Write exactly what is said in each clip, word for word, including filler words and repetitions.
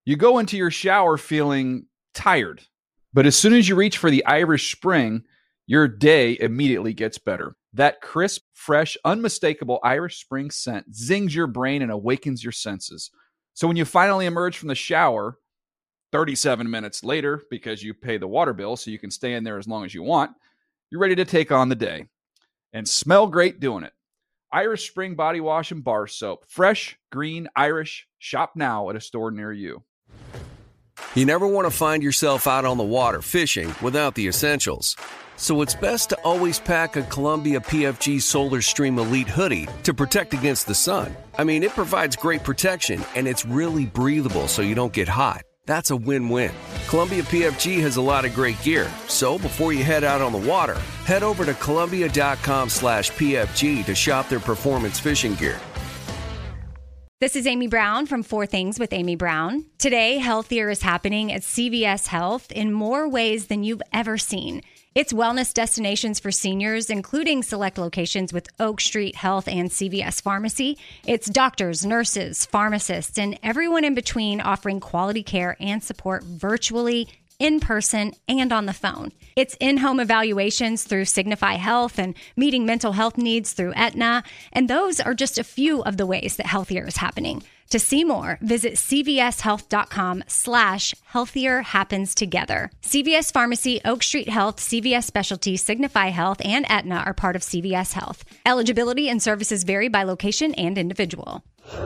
You go into your shower feeling tired, but as soon as you reach for the Irish Spring, your day immediately gets better. That crisp, fresh, unmistakable Irish Spring scent zings your brain and awakens your senses. So when you finally emerge from the shower, thirty-seven minutes later, because you pay the water bill so you can stay in there as long as you want, you're ready to take on the day. And smell great doing it. Irish Spring Body Wash and Bar Soap. Fresh, green, Irish. Shop now at a store near you. You never want to find yourself out on the water fishing without the essentials. So it's best to always pack a Columbia P F G Solar Stream Elite hoodie to protect against the sun. I mean, it provides great protection, and it's really breathable so you don't get hot. That's a win-win. Columbia P F G has a lot of great gear, so before you head out on the water, head over to Columbia.com slash PFG to shop their performance fishing gear. This is Amy Brown from Four Things with Amy Brown. Today, healthier is happening at C V S Health in more ways than you've ever seen. It's wellness destinations for seniors, including select locations with Oak Street Health and C V S Pharmacy. It's doctors, nurses, pharmacists, and everyone in between offering quality care and support virtually, in person, and on the phone. It's in-home evaluations through Signify Health and meeting mental health needs through Aetna. And those are just a few of the ways that healthier is happening. To see more, visit cvshealth.com slash healthier happens together. C V S Pharmacy, Oak Street Health, C V S Specialty, Signify Health, and Aetna are part of C V S Health. Eligibility and services vary by location and individual.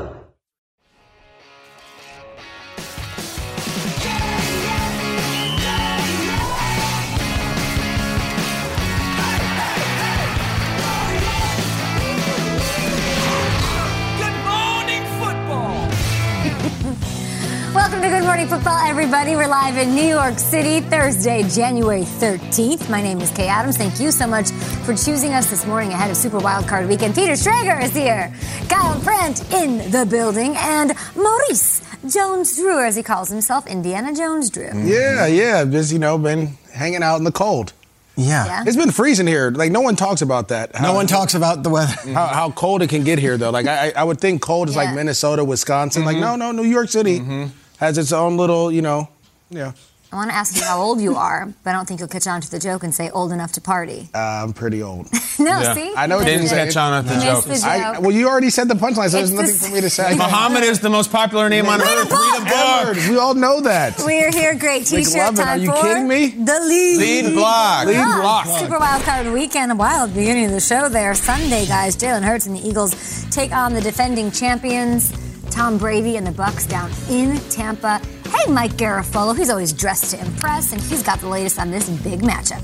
Welcome to Good Morning Football, everybody. We're live in New York City, Thursday, January thirteenth. My name is Kay Adams. Thank you so much for choosing us this morning ahead of Super Wildcard Weekend. Peter Schrager is here. Kyle Brandt in the building. And Maurice Jones-Drew, as he calls himself, Indiana Jones-Drew. Yeah, yeah. Just, you know, been hanging out in the cold. Yeah. Yeah. It's been freezing here. Like, no one talks about that. How, no one talks about the weather. How, how cold it can get here, though. Like, I, I would think cold is Yeah. like Minnesota, Wisconsin. Mm-hmm. Like, no, no, New York City mm-hmm. has its own little, you know, yeah. I want to ask you how old you are, but I don't think you'll catch on to the joke and say old enough to party. Uh, I'm pretty old. no, Yeah. see? I know what Didn't you're saying. catch on at the You joke. missed the I, joke. well, you already said the punchline, so It's there's nothing the- for me to say. Muhammad is the most popular name on Read a earth. book. Read a book. Edward, we all know that. We're here. Great T-shirt McLovin, time are you for kidding me? The lead. Lead block. Lead Yeah. block. Super Wildcard Weekend, a wild beginning of the show there. Sunday, guys, Jalen Hurts and the Eagles take on the defending champions, Tom Brady and the Bucs down in Tampa. Hey, Mike Garafolo, he's always dressed to impress, and he's got the latest on this big matchup.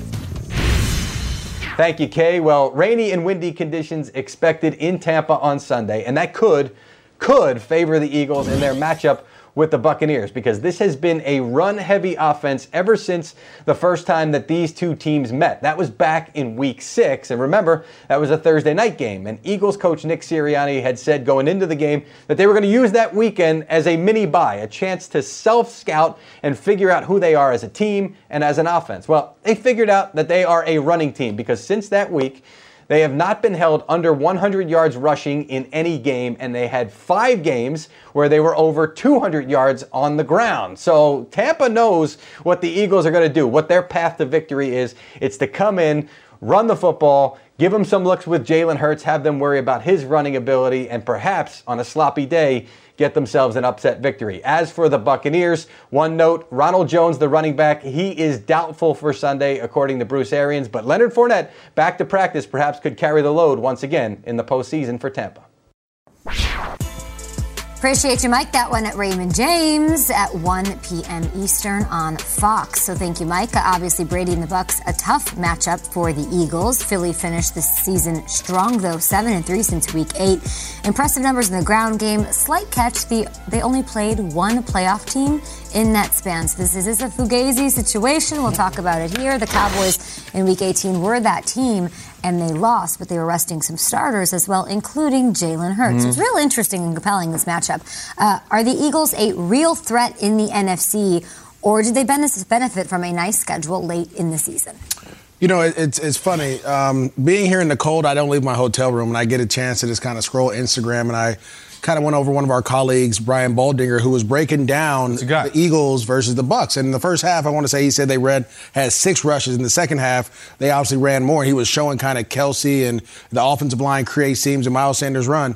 Thank you, Kay. Well, rainy and windy conditions expected in Tampa on Sunday, and that could, could favor the Eagles in their matchup with the Buccaneers, because this has been a run-heavy offense ever since the first time that these two teams met. That was back in week six, and remember, that was a Thursday night game, and Eagles coach Nick Sirianni had said going into the game that they were going to use that weekend as a mini-bye, a chance to self-scout and figure out who they are as a team and as an offense. Well, they figured out that they are a running team, because since that week, they have not been held under one hundred yards rushing in any game, and they had five games where they were over two hundred yards on the ground. So Tampa knows what the Eagles are going to do, what their path to victory is. It's to come in, run the football, give them some looks with Jalen Hurts, have them worry about his running ability, and perhaps on a sloppy day, get themselves an upset victory. As for the Buccaneers, one note, Ronald Jones, the running back, he is doubtful for Sunday, according to Bruce Arians, but Leonard Fournette, back to practice, perhaps could carry the load once again in the postseason for Tampa. Appreciate you, Mike. That one at Raymond James at one p.m. Eastern on Fox. So thank you, Mike. Obviously, Brady and the Bucs, a tough matchup for the Eagles. Philly finished this season strong, though, seven and three since week eight. Impressive numbers in the ground game. Slight catch, the they only played one playoff team in that span. So this is, this is a Fugazi situation. We'll talk about it here. The Cowboys in week eighteen were that team, and they lost, but they were resting some starters as well, including Jalen Hurts. Mm-hmm. It's real interesting and compelling, this matchup. Uh, are the Eagles a real threat in the N F C, or did they benefit from a nice schedule late in the season? You know, it, it's it's funny. Um, being here in the cold, I don't leave my hotel room, and I get a chance to just kind of scroll Instagram, and I kind of went over one of our colleagues, Brian Baldinger, who was breaking down the Eagles versus the Bucs. And in the first half, I want to say he said they read had six rushes. In the second half, they obviously ran more. He was showing kind of Kelsey and the offensive line create seams and Miles Sanders run.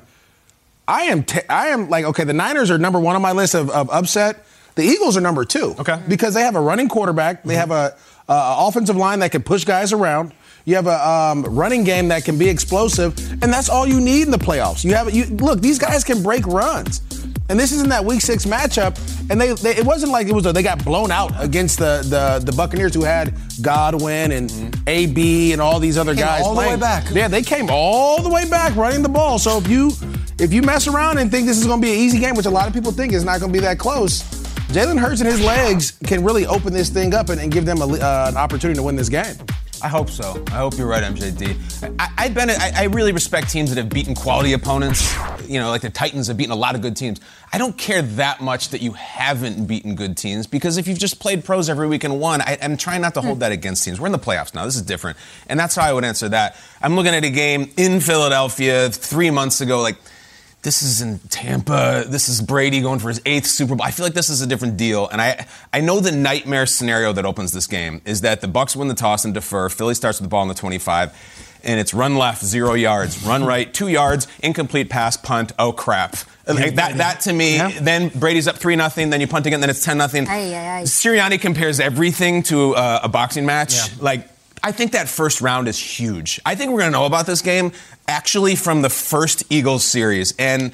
I am, t- I am like, okay, the Niners are number one on my list of, of upset. The Eagles are number two. Okay. Because they have a running quarterback. They have a, a offensive line that can push guys around. You have a um, running game that can be explosive, and that's all you need in the playoffs. You have you look; these guys can break runs, and this isn't that Week Six matchup. And they, they it wasn't like it was a, they got blown out against the the, the Buccaneers, who had Godwin and mm-hmm. A B and all these other came guys all playing. the way back. Yeah, they came all the way back running the ball. So if you if you mess around and think this is going to be an easy game, which a lot of people think is not going to be that close, Jalen Hurts and his legs can really open this thing up and, and give them a, uh, an opportunity to win this game. I hope so. I hope you're right, M J D. I, I've been, I, I really respect teams that have beaten quality opponents. You know, like the Titans have beaten a lot of good teams. I don't care that much that you haven't beaten good teams, because if you've just played pros every week and won, I, I'm trying not to hold that against teams. We're in the playoffs now. This is different. And that's how I would answer that. I'm looking at a game in Philadelphia three months ago, like, this is in Tampa. This is Brady going for his eighth Super Bowl. I feel like this is a different deal. And I I know the nightmare scenario that opens this game is that the Bucs win the toss and defer. Philly starts with the ball on the twenty-five. And it's run left, zero yards. Run right, two yards. Incomplete pass, punt. Oh, crap. Like that, that to me, yeah. Then Brady's up three nothing. Then you punt again. Then it's ten nothing. Aye, aye, aye. Sirianni compares everything to uh, a boxing match. Yeah. Like, I think that first round is huge. I think we're going to know about this game actually from the first Eagles series. And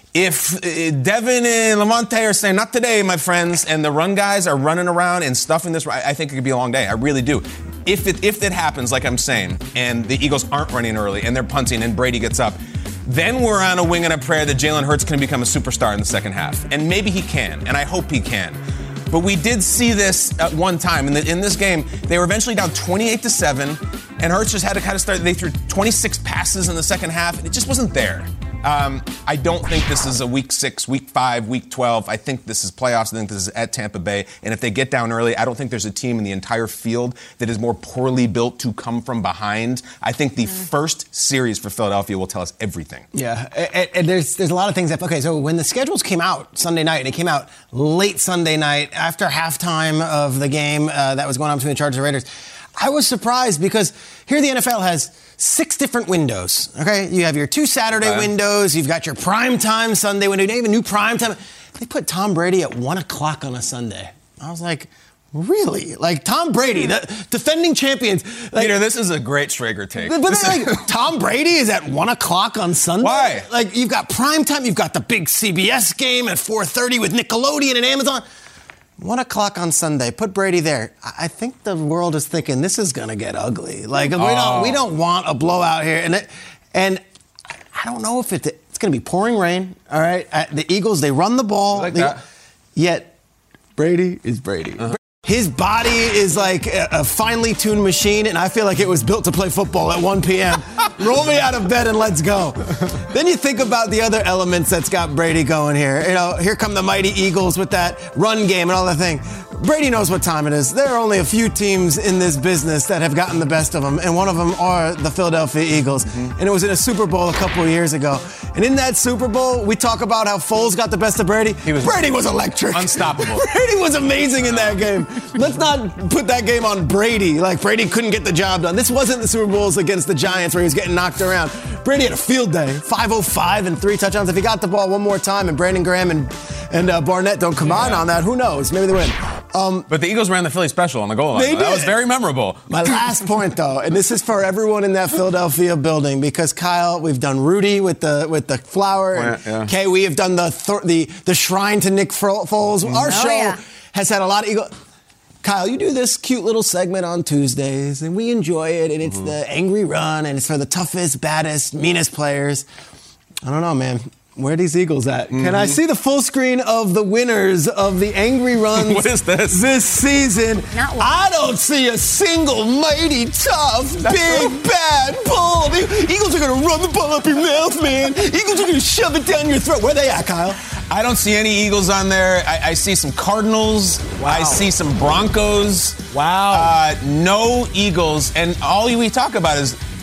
if Devin and Lamonte are saying, not today, my friends, and the run guys are running around and stuffing this, I think it could be a long day. I really do. If it, if it happens, like I'm saying, and the Eagles aren't running early and they're punting and Brady gets up, then we're on a wing and a prayer that Jalen Hurts can become a superstar in the second half. And maybe he can, and I hope he can. But we did see this at one time. In, the, in this game, they were eventually down twenty-eight to seven, and Hurts just had to kind of start. They threw twenty-six passes in the second half, and it just wasn't there. Um, I don't think this is a week six, week five, week twelve. I think this is playoffs. I think this is at Tampa Bay. And if they get down early, I don't think there's a team in the entire field that is more poorly built to come from behind. I think the mm. first series for Philadelphia will tell us everything. Yeah, and, and there's there's a lot of things that, okay, so when the schedules came out Sunday night, and it came out late Sunday night after halftime of the game uh, that was going on between the Chargers and Raiders, I was surprised because here the N F L has six different windows, okay? You have your two Saturday okay. windows. You've got your primetime Sunday window. You have a new primetime. They put Tom Brady at one o'clock on a Sunday. I was like, really? Like, Tom Brady, the defending champions. Like, Peter, this is a great Schrager take. But, but like, Tom Brady is at one o'clock on Sunday? Why? Like, you've got primetime. You've got the big C B S game at four thirty with Nickelodeon and Amazon. One o'clock on Sunday. Put Brady there. I think the world is thinking this is going to get ugly. Like we oh. don't we don't want a blowout here. And it, and I don't know if it, it's going to be pouring rain. All right. Uh, the Eagles, they run the ball. Like they, that. Yet Brady is Brady. Uh-huh. His body is like a, a finely tuned machine, and I feel like it was built to play football at one p.m. Roll me out of bed and let's go. Then you think about the other elements that's got Brady going here. You know, here come the mighty Eagles with that run game and all that thing. Brady knows what time it is. There are only a few teams in this business that have gotten the best of them, and one of them are the Philadelphia Eagles. Mm-hmm. And it was in a Super Bowl a couple of years ago. And in that Super Bowl, we talk about how Foles got the best of Brady. He was Brady was electric. Unstoppable. Brady was amazing in that game. Let's not put that game on Brady. Like, Brady couldn't get the job done. This wasn't the Super Bowls against the Giants where he was getting knocked around. Brady had a field day. five oh five and three touchdowns. If he got the ball one more time and Brandon Graham and, and uh, Barnett don't combine yeah. on that, who knows? Maybe they win. Um, but the Eagles ran the Philly special on the goal line. They did. That was very memorable. My last point, though, and this is for everyone in that Philadelphia building, because Kyle, we've done Rudy with the with the flower, and yeah, yeah. Kay, we have done the th- the the shrine to Nick Foles. Our oh, show yeah. has had a lot of Eagles. Kyle, you do this cute little segment on Tuesdays, and we enjoy it, and it's mm-hmm. the angry run, and it's for the toughest, baddest, meanest players. I don't know, man. Where are these Eagles at? Mm-hmm. Can I see the full screen of the winners of the angry runs what is this? this season? Not I don't see a single mighty, tough, That's big, true. bad bull. The Eagles are going to run the ball up your mouth, man. Eagles are going to shove it down your throat. Where are they at, Kyle? I don't see any Eagles on there. I, I see some Cardinals. Wow. I see some Broncos. Wow. Uh, no Eagles. And all we talk about is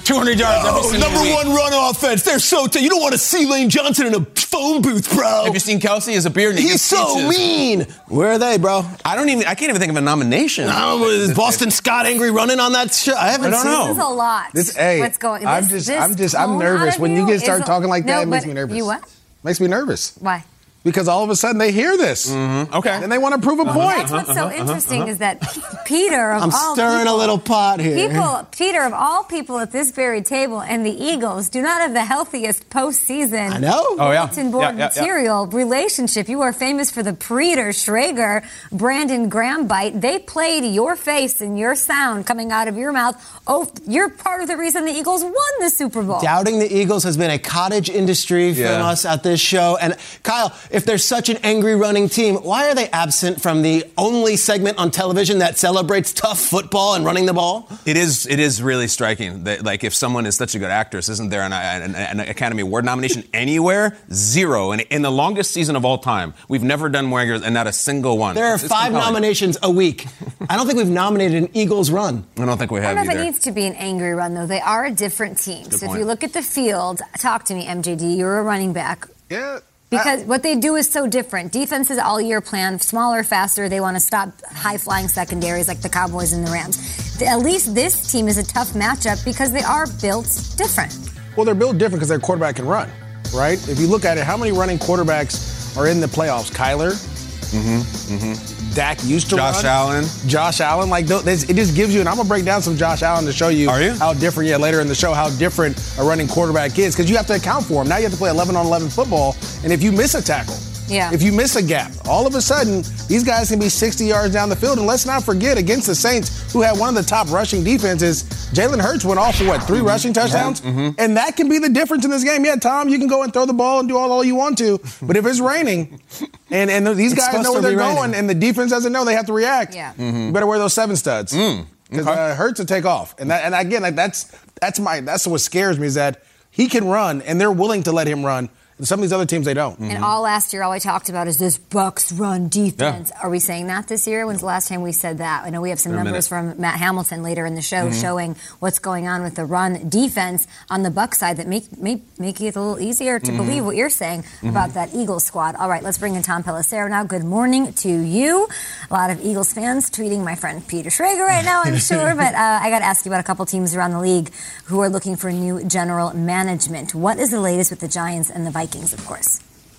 two hundred yards every single number week. one run offense. They're so t- you don't want to see Lane Johnson in a phone booth, bro. Have you seen Kelsey as a beard? He's so speeches? mean. Where are they, bro? I don't even. I can't even think of a nomination. No, is Boston Scott angry running on that show? I haven't I don't seen know. This is a lot. This, hey, What's going? I'm this, just, this I'm just, I'm tone nervous out of when you you get start is a- talking like that. No, It makes but me nervous. You what? Makes me nervous Why? because all of a sudden they hear this. Mm-hmm. Okay. And they want to prove a Well, point. that's what's so interesting is that P- Peter of I'm all stirring people, a little pot here. People, Peter of all people at this very table, and the Eagles do not have the healthiest postseason. I know. Oh, yeah. bulletin board Yeah, yeah, yeah. material relationship. You are famous for the Preeter, Schrager, Brandon Graham bite. They played your face and your sound coming out of your mouth. Oh, you're part of the reason the Eagles won the Super Bowl. Doubting the Eagles has been a cottage industry from Yeah. us at this show. And Kyle, if they're such an angry running team, why are they absent from the only segment on television that celebrates tough football and running the ball? It is. It is really striking that, like, if someone is such a good actress, isn't there an, an, an Academy Award nomination anywhere? Zero. And in the longest season of all time, we've never done more Eagles, and not a single one. There are It's- it's five compelling. nominations a week. I don't think we've nominated an Eagles run. I don't think we I have don't know if either. it needs to be an angry run, though. They are a different team. Good so point. if you look at the field, talk to me, M J D. You're a running back. Yeah. Because what they do is so different. Defenses all year plan, smaller, faster. They want to stop high-flying secondaries like the Cowboys and the Rams. At least this team is a tough matchup because they are built different. Well, they're built different because their quarterback can run, right? If you look at it, how many running quarterbacks are in the playoffs? Kyler? Mm-hmm. Mm-hmm. Dak used to Josh run. Allen. Josh Allen. Like, th- this- it just gives you, and I'm going to break down some Josh Allen to show you, Are you? how different, yeah, later in the show, how different a running quarterback is because you have to account for him. Now you have to play eleven on eleven football, and if you miss a tackle, Yeah. if you miss a gap, all of a sudden, these guys can be sixty yards down the field. And let's not forget, against the Saints, who had one of the top rushing defenses, Jalen Hurts went off for, what, three rushing touchdowns? Mm-hmm. And that can be the difference in this game. Yeah, Tom, you can go and throw the ball and do all, all you want to, but if it's raining, and, and these It's guys supposed know where to they're be going, raining. and the defense doesn't know, they have to react. Yeah. You better wear those seven studs. Because Mm. Okay. uh, Hurts to take off. And that, and again, like that's that's my that's what scares me is that he can run, and they're willing to let him run. And some of these other teams, they don't. And all last year, all we talked about is this Bucks run defense. Are we saying that this year? When's the last time we said that? I know we have some For a numbers minute. from Matt Hamilton later in the show showing what's going on with the run defense on the Bucks side that make make, make it a little easier to believe what you're saying about that Eagles squad. All right, let's bring in Tom Pelissero now. Good morning to you. A lot of Eagles fans tweeting my friend Peter Schrager right now, I'm sure. But uh, I got to ask you about a couple teams around the league who are looking for new general management. What is the latest with the Giants and the Vikings, of course?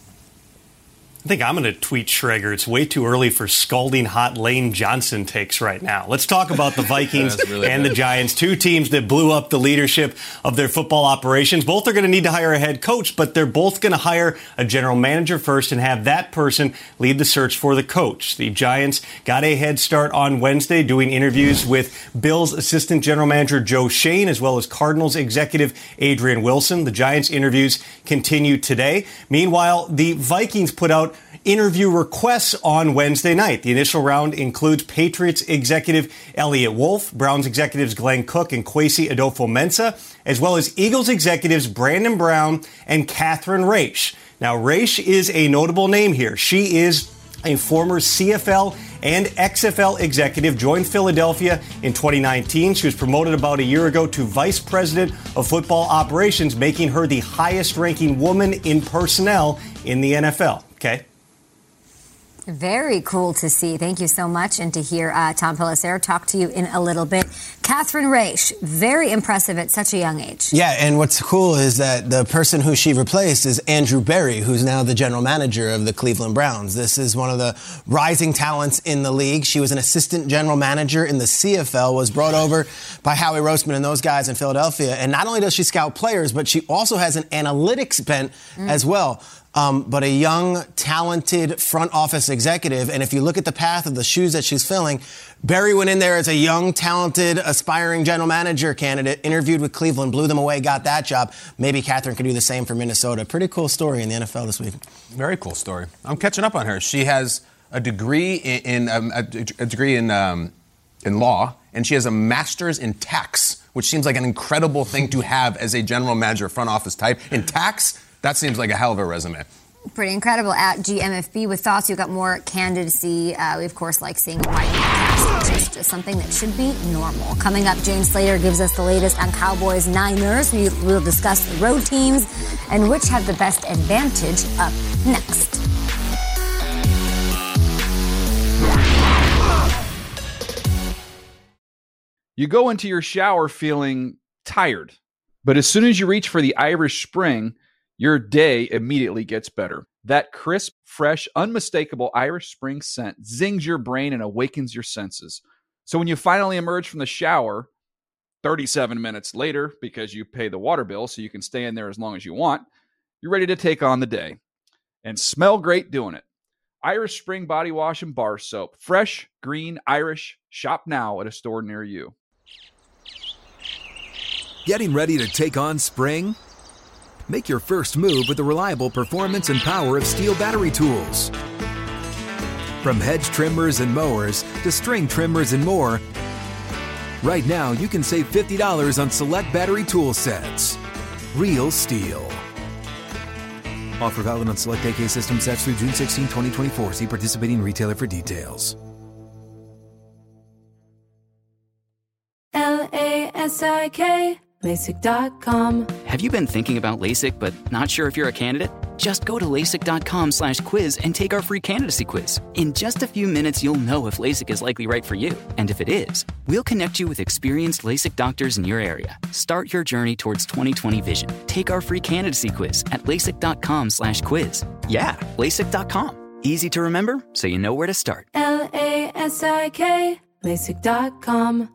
I think I'm going to tweet Schrager. It's way too early for scalding hot Lane Johnson takes right now. Let's talk about the Vikings That's really and the good. Giants, two teams that blew up the leadership of their football operations. Both are going to need to hire a head coach, but they're both going to hire a general manager first and have that person lead the search for the coach. The Giants got a head start on Wednesday doing interviews with Bills assistant general manager Joe Schoen as well as Cardinals executive Adrian Wilson. The Giants interviews continue today. Meanwhile, the Vikings put out interview requests on Wednesday night. The initial round includes Patriots executive Elliott Wolf, Browns executives Glenn Cook and Kwesi Adolfo-Mensah, as well as Eagles executives Brandon Brown and Catherine Raish. Now, Raish is a notable name here. She is a former C F L and X F L executive, joined Philadelphia in twenty nineteen. She was promoted about a year ago to vice president of football operations, making her the highest ranking woman in personnel in the N F L. Okay. Very cool to see. Thank you so much. And to hear uh, Tom Pelissero talk to you in a little bit. Catherine Raish, very impressive at such a young age. Yeah, and what's cool is that the person who she replaced is Andrew Berry, who's now the general manager of the Cleveland Browns. This is one of the rising talents in the league. She was an assistant general manager in the C F L, was brought over by Howie Roseman and those guys in Philadelphia. And not only does she scout players, but she also has an analytics bent mm. as well. Um, but a young, talented front office executive. And if you look at the path of the shoes that she's filling, Berry went in there as a young, talented, aspiring general manager candidate, interviewed with Cleveland, blew them away, got that job. Maybe Catherine could do the same for Minnesota. Pretty cool story in the N F L this week. Very cool story. I'm catching up on her. She has a degree in, in um, a, a degree in um, in law, and she has a master's in tax, which seems like an incredible thing to have as a general manager, front office type. In tax, that seems like a hell of a resume. Pretty incredible. At G M F B with thoughts, you've got more candidacy. Uh, we, of course, like seeing a wide cast. It's just something that should be normal. Coming up, Jane Slater gives us the latest on Cowboys Niners. We will discuss the road teams and which have the best advantage up next. You go into your shower feeling tired, but as soon as you reach for the Irish Spring, your day immediately gets better. That crisp, fresh, unmistakable Irish Spring scent zings your brain and awakens your senses. So when you finally emerge from the shower, thirty-seven minutes later, because you pay the water bill so you can stay in there as long as you want, you're ready to take on the day. And smell great doing it. Irish Spring Body Wash and Bar Soap. Fresh, green, Irish. Shop now at a store near you. Getting ready to take on spring? Make your first move with the reliable performance and power of Steel battery tools. From hedge trimmers and mowers to string trimmers and more, right now you can save fifty dollars on select battery tool sets. Real Steel. Offer valid on select A K system sets through June sixteenth, twenty twenty-four. See participating retailer for details. L A S I K LASIK dot com. Have you been thinking about LASIK but not sure if you're a candidate? Just go to LASIK.com slash quiz and take our free candidacy quiz. In just a few minutes, you'll know if LASIK is likely right for you. And if it is, we'll connect you with experienced LASIK doctors in your area. Start your journey towards twenty twenty vision. Take our free candidacy quiz at LASIK.com slash quiz. Yeah, LASIK dot com. Easy to remember, so you know where to start. L A S I K LASIK dot com.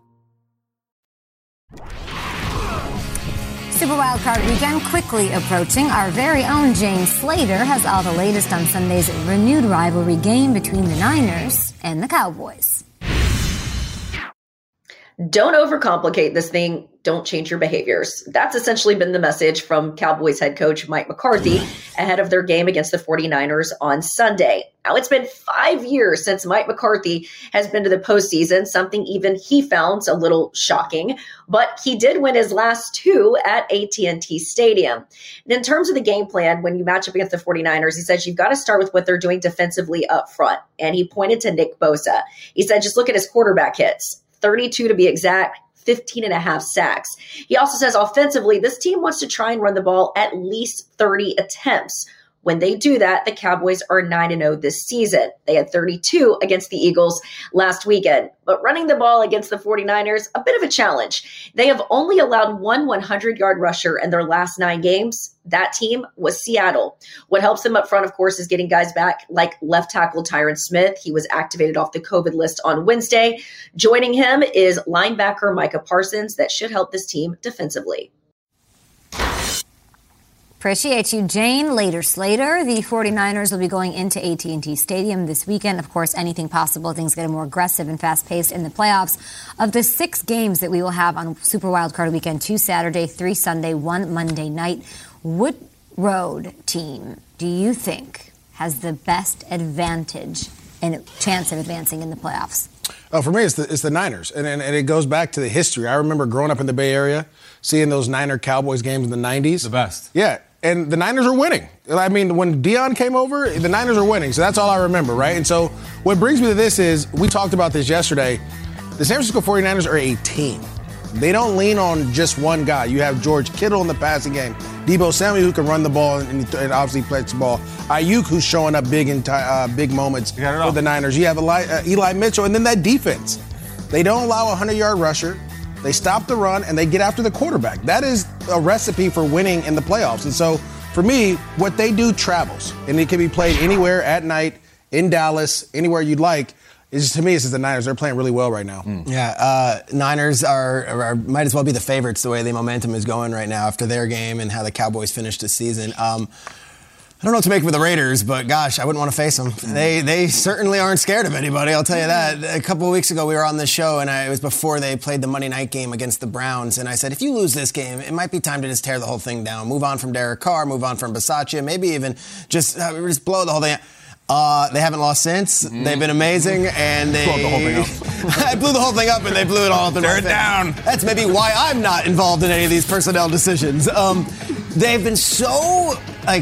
Super Wildcard Weekend quickly approaching. Our very own Jane Slater has all the latest on Sunday's renewed rivalry game between the Niners and the Cowboys. Don't overcomplicate this thing. Don't change your behaviors. That's essentially been the message from Cowboys head coach Mike McCarthy ahead of their game against the forty-niners on Sunday. Now, it's been five years since Mike McCarthy has been to the postseason, something even he found a little shocking. But he did win his last two at A T and T Stadium. And in terms of the game plan, when you match up against the forty-niners, he says you've got to start with what they're doing defensively up front. And he pointed to Nick Bosa. He said, just look at his quarterback hits. thirty-two to be exact, fifteen and a half sacks. He also says offensively, this team wants to try and run the ball at least thirty attempts. When they do that, the Cowboys are nine and oh this season. They had thirty-two against the Eagles last weekend. But running the ball against the forty-niners, a bit of a challenge. They have only allowed one hundred-yard rusher in their last nine games. That team was Seattle. What helps them up front, of course, is getting guys back like left tackle Tyron Smith. He was activated off the COVID list on Wednesday. Joining him is linebacker Micah Parsons. That should help this team defensively. Appreciate you, Jane. Later, Slater. The forty-niners will be going into A T and T Stadium this weekend. Of course, anything possible. Things get more aggressive and fast-paced in the playoffs. Of the six games that we will have on Super Wildcard Weekend, two Saturday, three Sunday, one Monday night, what road team do you think has the best advantage and chance of advancing in the playoffs? Oh, for me, it's the, it's the Niners. And, and, and it goes back to the history. I remember growing up in the Bay Area, seeing those Niner-Cowboys games in the nineties. The best. Yeah. And the Niners are winning. I mean, when Dion came over, the Niners are winning. So that's all I remember, right? And so what brings me to this is, we talked about this yesterday, the San Francisco forty-niners are a team. They don't lean on just one guy. You have George Kittle in the passing game, Deebo Samuel who can run the ball and, and obviously plays the ball, Ayuk who's showing up big in t- uh, big moments for the Niners. You have Eli, uh, Eli Mitchell, and then that defense. They don't allow a hundred-yard rusher. They stop the run, and they get after the quarterback. That is a recipe for winning in the playoffs. And so, for me, what they do travels. And it can be played anywhere at night, in Dallas, anywhere you'd like. It's just, to me, it's just the Niners. They're playing really well right now. Mm. Yeah, uh, Niners are, are might as well be the favorites the way the momentum is going right now after their game and how the Cowboys finished the season. Um, I don't know what to make of the Raiders, but gosh, I wouldn't want to face them. Mm. They they certainly aren't scared of anybody, I'll tell you that. A couple of weeks ago, we were on this show, and I, it was before they played the Monday night game against the Browns, and I said, if you lose this game, it might be time to just tear the whole thing down. Move on from Derek Carr, move on from Bisaccia, maybe even just, uh, just blow the whole thing out. Uh, they haven't lost since. Mm-hmm. They've been amazing, and they blew the whole thing up. I blew the whole thing up, and they blew it all up. Tear it down. That's maybe why I'm not involved in any of these personnel decisions. Um, they've been so like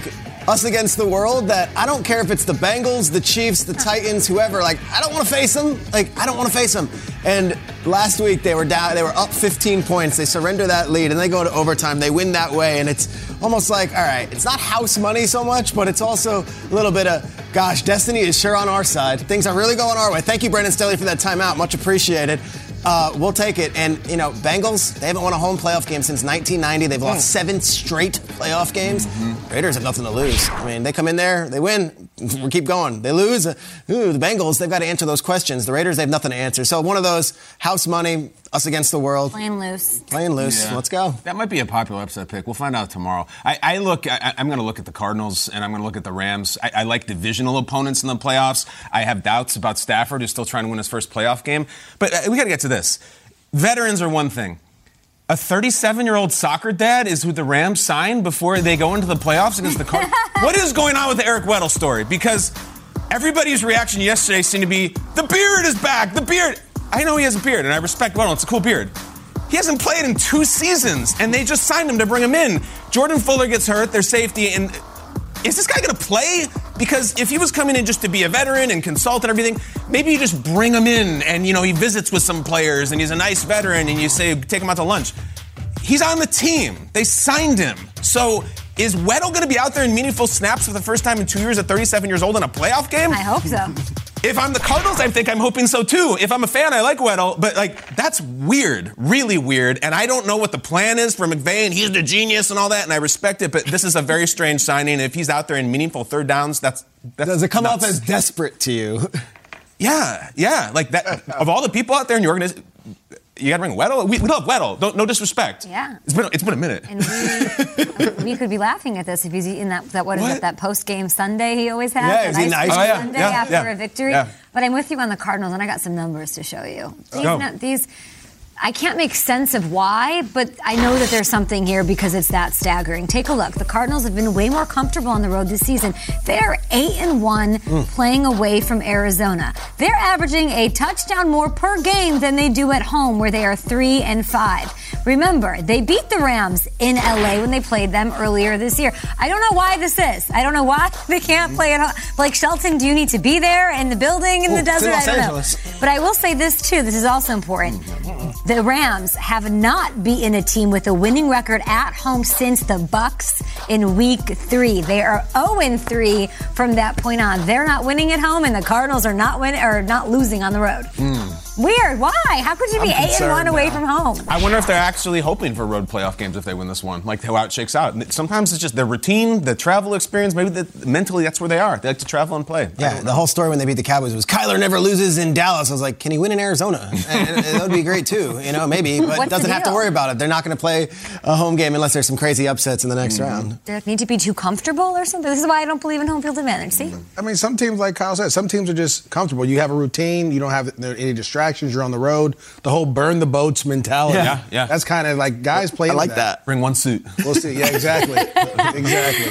us against the world that I don't care if it's the Bengals, the Chiefs, the Titans, whoever. Like, I don't want to face them. Like, I don't want to face them. And last week they were down. They were up fifteen points. They surrender that lead and they go to overtime. They win that way, and it's almost like, all right, it's not house money so much, but it's also a little bit of, gosh, destiny is sure on our side. Things are really going our way. Thank you, Brandon Staley, for that timeout. Much appreciated. Uh, we'll take it. And, you know, Bengals, they haven't won a home playoff game since nineteen ninety. They've lost seven straight playoff games. Mm-hmm. Raiders have nothing to lose. I mean, they come in there, they win, we keep going. They lose. Uh, ooh, the Bengals, they've got to answer those questions. The Raiders, they have nothing to answer. So one of those, house money, us against the world. Playing loose. Playing loose. Yeah. Let's go. That might be a popular upset pick. We'll find out tomorrow. I, I look. I, I'm going to look at the Cardinals and I'm going to look at the Rams. I, I like divisional opponents in the playoffs. I have doubts about Stafford, who's still trying to win his first playoff game. But uh, we got to get to this. Veterans are one thing. A thirty-seven-year-old soccer dad is who the Rams signed before they go into the playoffs against the Cardinals. What is going on with the Eric Weddle story? Because everybody's reaction yesterday seemed to be, the beard is back, the beard. I know he has a beard, and I respect Weddle. It's a cool beard. He hasn't played in two seasons, and they just signed him to bring him in. Jordan Fuller gets hurt, their safety, and is this guy going to play? Because if he was coming in just to be a veteran and consult and everything, maybe you just bring him in and, you know, he visits with some players and he's a nice veteran and you say, take him out to lunch. He's on the team. They signed him. So is Weddle going to be out there in meaningful snaps for the first time in two years at thirty-seven years old in a playoff game? I hope so. If I'm the Cardinals, I think I'm hoping so too. If I'm a fan, I like Weddle, but like that's weird, really weird. And I don't know what the plan is for McVay, and he's the genius and all that, and I respect it. But this is a very strange signing. If he's out there in meaningful third downs, that's, that's does it come nuts. off as desperate to you? Yeah, yeah. Like that. Of all the people out there in your organization, you got to bring Weddle. We, we love Weddle. Don't, no disrespect. Yeah. It's been it's been a minute. And we, we could be laughing at this if he's eating that, that what, what? is it, that post-game sundae he always has? Yeah, he's eating ice cream oh, yeah, sundae yeah, after yeah, a victory. yeah. But I'm with you on the Cardinals, and I got some numbers to show you. These, Go. no, these I can't make sense of why, but I know that there's something here because it's that staggering. Take a look. The Cardinals have been way more comfortable on the road this season. They are eight and one mm. playing away from Arizona. They're averaging a touchdown more per game than they do at home, where they are three and five. Remember, they beat the Rams in L A when they played them earlier this year. I don't know why this is. I don't know why they can't play at home. Blake Shelton, do you need to be there in the building in Ooh, the desert? Los I don't Angeles. know. But I will say this too. This is also important. The Rams have not beaten a team with a winning record at home since the Bucs in week three. They are oh and three from that point on. They're not winning at home, and the Cardinals are not winning or not losing on the road. Mm. Weird. Why? How could you be I'm eight and one away now. from home? I wonder if they're actually hoping for road playoff games if they win this one, like how it shakes out. Sometimes it's just their routine, the travel experience. Maybe the, mentally that's where they are. They like to travel and play. Yeah, the whole story when they beat the Cowboys was Kyler never loses in Dallas. I was like, can he win in Arizona? and, and that would be great too. You know, maybe, but What's doesn't have to worry about it. They're not going to play a home game unless there's some crazy upsets in the next mm-hmm. round. They need to be too comfortable or something. This is why I don't believe in home field advantage. See? I mean, some teams, like Kyle said, some teams are just comfortable. You have a routine. You don't have any distractions. You're on the road. The whole burn the boats mentality. Yeah, yeah. That's kind of like guys play. I like that. that. Bring one suit. We'll see. Yeah, exactly. exactly.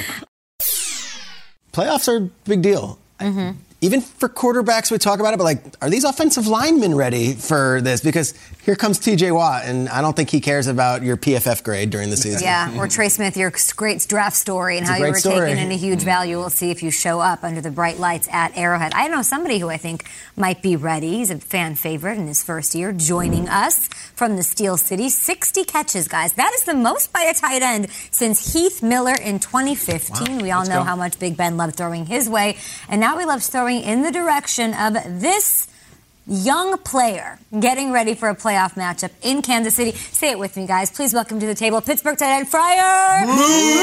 Playoffs are a big deal. Mm-hmm. Even for quarterbacks, we talk about it, but like, are these offensive linemen ready for this? Because here comes T J Watt, and I don't think he cares about your P F F grade during the season. Yeah, or Trey Smith, your great draft story and it's how you were story. taken into huge value. We'll see if you show up under the bright lights at Arrowhead. I know somebody who I think might be ready. He's a fan favorite in his first year, joining us from the Steel City. sixty catches, guys. That is the most by a tight end since Heath Miller in twenty fifteen. Wow. We all Let's know go. how much Big Ben loved throwing his way, and now he loves throwing in the direction of this young player getting ready for a playoff matchup in Kansas City. Say it with me, guys. Please welcome to the table Pittsburgh tight end Fryer. Ooh,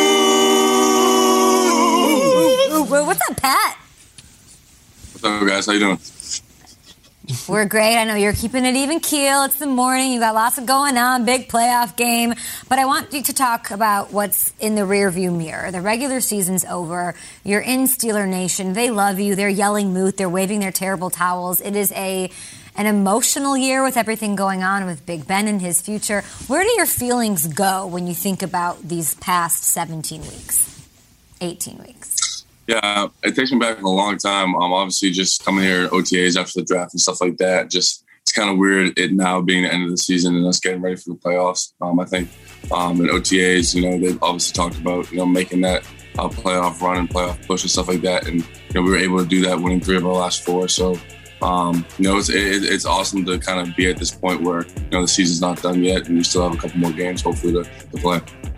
what's up, Pat? What's up, guys? How you doing? We're great. I know you're keeping it even keel. It's the morning. You got lots of going on. Big playoff game. But I want you to talk about what's in the rearview mirror. The regular season's over. You're in Steeler Nation. They love you. They're yelling moot. They're waving their terrible towels. It is a an emotional year with everything going on with Big Ben and his future. Where do your feelings go when you think about these past seventeen weeks, eighteen weeks? Yeah, it takes me back a long time. Um, obviously, just coming here O T As after the draft and stuff like that. Just it's kind of weird it now being the end of the season and us getting ready for the playoffs. Um, I think um, in O T As, you know, they've obviously talked about you know making that uh, playoff run and playoff push and stuff like that. And, you know, we were able to do that, winning three of our last four. So, um, you know, it's, it, it's awesome to kind of be at this point where, you know, the season's not done yet and we still have a couple more games, hopefully, to, to play.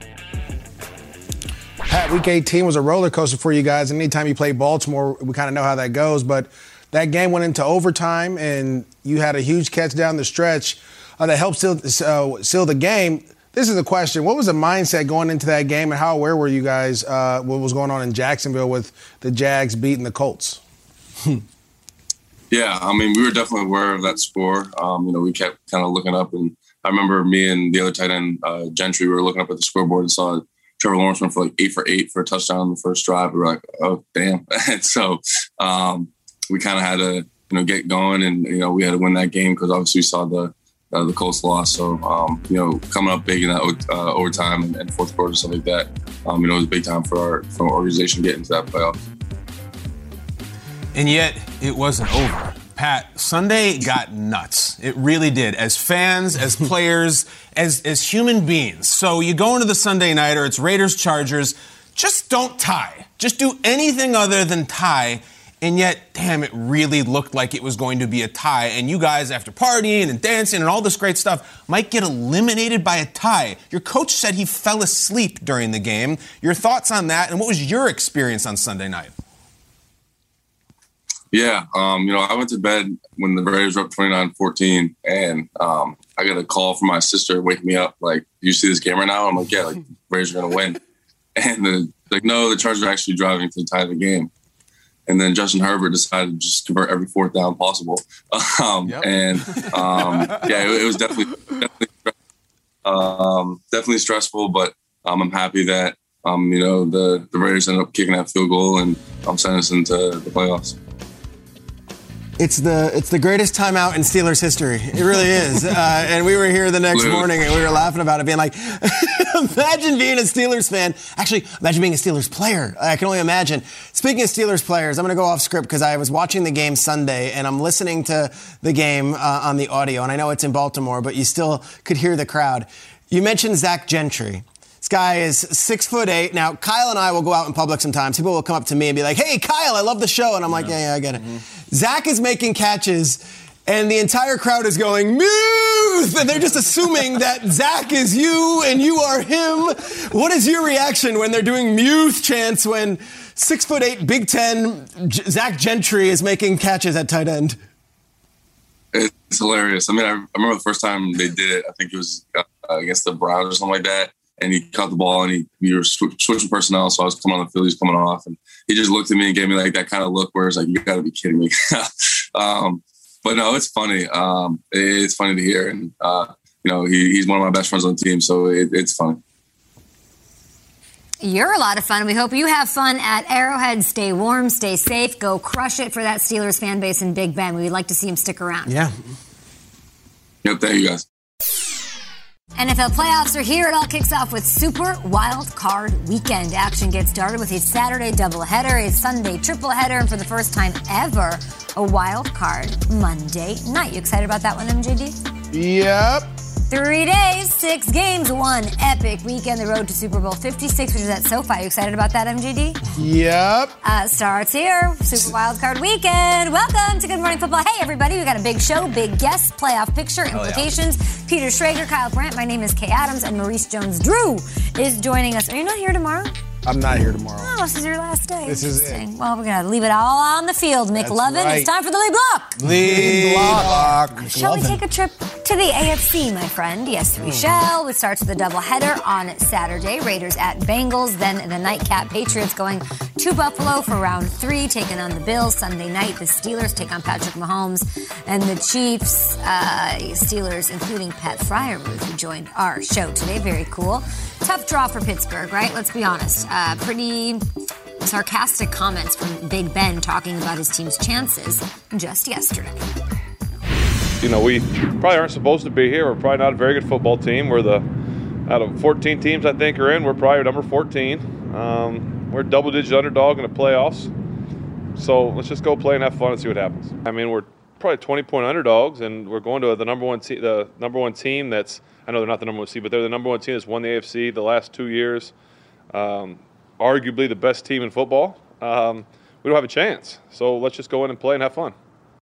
Pat, week eighteen was a roller coaster for you guys. And anytime you play Baltimore, we kind of know how that goes. But that game went into overtime, and you had a huge catch down the stretch uh, that helped seal, uh, seal the game. This is the question. What was the mindset going into that game, and how aware were you guys uh, what was going on in Jacksonville with the Jags beating the Colts? Yeah, I mean, we were definitely aware of that score. Um, you know, we kept kind of looking up, and I remember me and the other tight end, uh, Gentry, we were looking up at the scoreboard and saw Trevor Lawrence went for like eight for eight for a touchdown on the first drive. We were like, oh, damn. And so um, we kind of had to, you know, get going, and, you know, we had to win that game because obviously we saw the uh, the Colts loss. So, um, you know, coming up big in that uh, overtime and, and fourth quarter, stuff like that, um, you know, it was a big time for our, for our organization to get into that playoff. And yet, it wasn't over. Pat, Sunday got nuts. It really did. As fans, as players, as as human beings. So you go into the Sunday nighter, it's Raiders-Chargers. Just don't tie. Just do anything other than tie. And yet, damn, it really looked like it was going to be a tie. And you guys, after partying and dancing and all this great stuff, might get eliminated by a tie. Your coach said he fell asleep during the game. Your thoughts on that, and what was your experience on Sunday night? Yeah, um, you know, I went to bed when the Raiders were up twenty-nine fourteen, and um, I got a call from my sister waking me up, like, do you see this game right now? I'm like, yeah, like, the Raiders are going to win. And the, like, no, the Chargers are actually driving to tie the game. And then Justin Herbert decided to just convert every fourth down possible. Um, yep. And, um, yeah, it, it was definitely definitely, um, definitely stressful, but um, I'm happy that, um, you know, the, the Raiders ended up kicking that field goal and um, sending us into the playoffs. It's the it's the greatest timeout in Steelers history. It really is. Uh, and we were here the next morning and we were laughing about it, being like, imagine being a Steelers fan. Actually, imagine being a Steelers player. I can only imagine. Speaking of Steelers players, I'm going to go off script because I was watching the game Sunday and I'm listening to the game uh, on the audio. And I know it's in Baltimore, but you still could hear the crowd. You mentioned Zach Gentry. This guy is six foot eight. Now, Kyle and I will go out in public sometimes. People will come up to me and be like, hey, Kyle, I love the show. And I'm like, yeah, yeah, I get it. Mm-hmm. Zach is making catches, and the entire crowd is going, Muth! And they're just assuming that Zach is you and you are him. What is your reaction when they're doing Muth chants when six foot eight, Big Ten J- Zach Gentry is making catches at tight end? It's hilarious. I mean, I, I remember the first time they did it, I think it was uh, against the Browns or something like that. And he caught the ball, and he we were sw- switching personnel, so I was coming on the field, he was coming off, and he just looked at me and gave me like that kind of look where it's like, you got to be kidding me. um, but no, it's funny. Um, it's funny to hear, and uh, you know, he, he's one of my best friends on the team, so it, it's funny. You're a lot of fun. We hope you have fun at Arrowhead. Stay warm, stay safe, go crush it for that Steelers fan base in Big Ben. We'd like to see him stick around. Yeah. Yep, thank you guys. N F L playoffs are here. It all kicks off with Super Wild Card Weekend. Action gets started with a Saturday doubleheader, a Sunday tripleheader, and for the first time ever, a wild card Monday night. You excited about that one, M J D? Yep. Three days, six games, one epic weekend. The road to Super Bowl fifty-six, which is at SoFi. You excited about that, M J D? Yep. Uh, starts here. Super Wild Card Weekend. Welcome to Good Morning Football. Hey, everybody. We got a big show, big guests, playoff picture, implications. Yeah. Peter Schrager, Kyle Brandt. My name is Kay Adams, and Maurice Jones-Drew is joining us. Are you not here tomorrow? I'm not here tomorrow. Oh, this is your last day. This is it. Well, we're going to leave it all on the field. McLovin, right. It's time for the lead block. Lead block. Shall we take a trip to the A F C, my friend? Yes, we mm. shall. It starts with a doubleheader on Saturday. Raiders at Bengals. Then the nightcap Patriots going to Buffalo for round three, taking on the Bills. Sunday night, the Steelers take on Patrick Mahomes. And the Chiefs, uh, Steelers, including Pat Freiermuth, who joined our show today. Very cool. Tough draw for Pittsburgh, right? Let's be honest. Uh, pretty sarcastic comments from Big Ben talking about his team's chances just yesterday. You know, we probably aren't supposed to be here. We're probably not a very good football team. We're the, out of fourteen teams I think are in, we're probably number fourteen. Um, we're a double-digit underdog in the playoffs. So let's just go play and have fun and see what happens. I mean, we're probably twenty-point underdogs, and we're going to the number one te- the number one team that's, I know they're not the number one seed, but they're the number one team that's won the A F C the last two years. Um, arguably the best team in football, um, we don't have a chance. So let's just go in and play and have fun.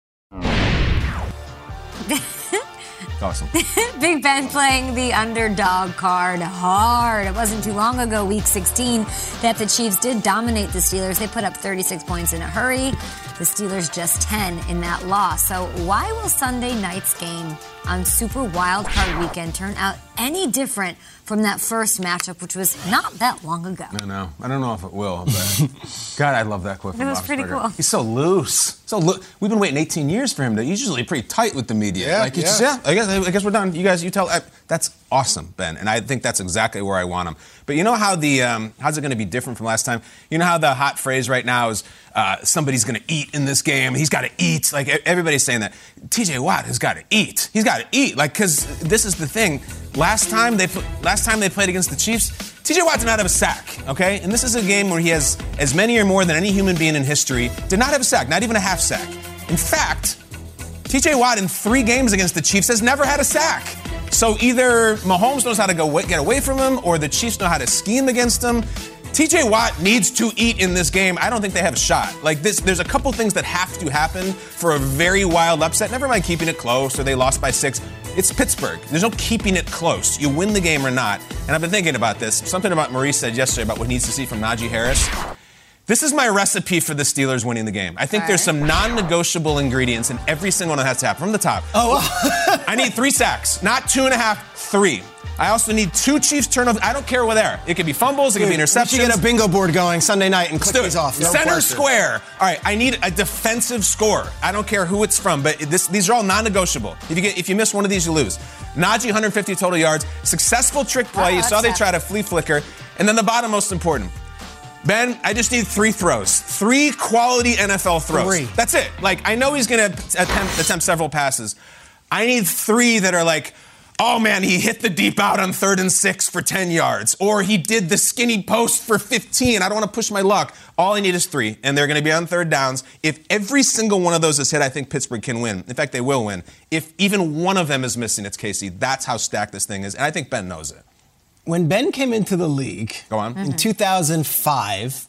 Awesome. Big Ben playing the underdog card hard. It wasn't too long ago, week sixteen, that the Chiefs did dominate the Steelers. They put up thirty-six points in a hurry. The Steelers just ten in that loss. So why will Sunday night's game on Super Wild Card Weekend turn out any different from that first matchup, which was not that long ago? I know. I don't know if it will, but God, I love that quote from It was pretty Roethlisberger. cool. He's so loose. So lo- we've been waiting eighteen years for him to. He's usually pretty tight with the media. Yeah, like, it's yeah. Just, yeah. I guess. I guess we're done. You guys, you tell. I, that's awesome, Ben, and I think that's exactly where I want him. But you know how the um, how's it going to be different from last time? You know how the hot phrase right now is uh, somebody's going to eat in this game. He's got to eat. Like everybody's saying that. T J Watt has got to eat. He's got to eat. Like because this is the thing. Last time they last time they played against the Chiefs, T J Watt did not have a sack, okay? And this is a game where he has as many or more than any human being in history. Did not have a sack, not even a half sack. In fact, T J Watt in three games against the Chiefs has never had a sack. So either Mahomes knows how to go get away from him or the Chiefs know how to scheme against him. T J Watt needs to eat in this game. I don't think they have a shot. Like this, there's a couple things that have to happen for a very wild upset. Never mind keeping it close or they lost by six. It's Pittsburgh. There's no keeping it close. You win the game or not. And I've been thinking about this. Something about Maurice said yesterday about what he needs to see from Najee Harris. This is my recipe for the Steelers winning the game. I think there's some non-negotiable ingredients in every single one that has to happen from the top. Oh, wow. I need three sacks, not two and a half, three. I also need two Chiefs turnovers. I don't care where they are. It could be fumbles. It could be interceptions. You get a bingo board going Sunday night and click these off. No Center question. square. All right, I need a defensive score. I don't care who it's from, but this, these are all non-negotiable. If you get, if you miss one of these, you lose. Najee, one hundred fifty total yards. Successful trick play. Oh, you saw they that's try to flea flicker. And then the bottom, most important. Ben, I just need three throws. Three quality N F L throws. Three. That's it. Like, I know he's going to attempt, attempt several passes. I need three that are like, oh, man, he hit the deep out on third and six for ten yards. Or he did the skinny post for fifteen. I don't want to push my luck. All I need is three, and they're going to be on third downs. If every single one of those is hit, I think Pittsburgh can win. In fact, they will win. If even one of them is missing, it's K C. That's how stacked this thing is, and I think Ben knows it. When Ben came into the league Go on. in two thousand five,